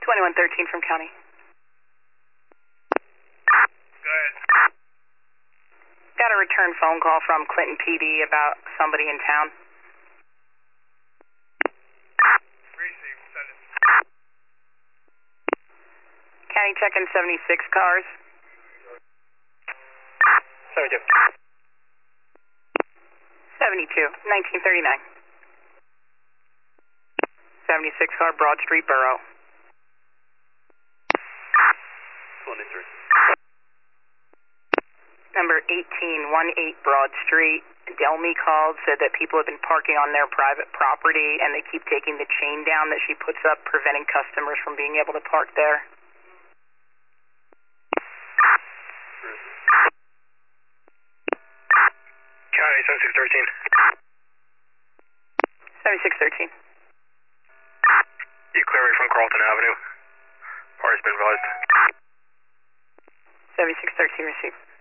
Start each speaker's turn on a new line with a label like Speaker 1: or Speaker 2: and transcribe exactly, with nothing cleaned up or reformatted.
Speaker 1: twenty-one thirteen from county.
Speaker 2: Go ahead.
Speaker 1: Got a return phone call from Clinton P D about somebody in town.
Speaker 2: Receive, send it.
Speaker 1: County checking seventy-six cars.
Speaker 2: seventy-two.
Speaker 1: seventy-two, nineteen thirty-nine. seventy-six car, Broad Street, Borough.
Speaker 2: twenty-three.
Speaker 1: Number eighteen eighteen Broad Street. Delmy called, said that people have been parking on their private property and they keep taking the chain down that she puts up, preventing customers from being able to park there.
Speaker 2: County seventy-six thirteen.
Speaker 1: seventy-six thirteen.
Speaker 2: You clear me from Carlton Avenue. Party's been advised.
Speaker 1: seventy-six thirteen received.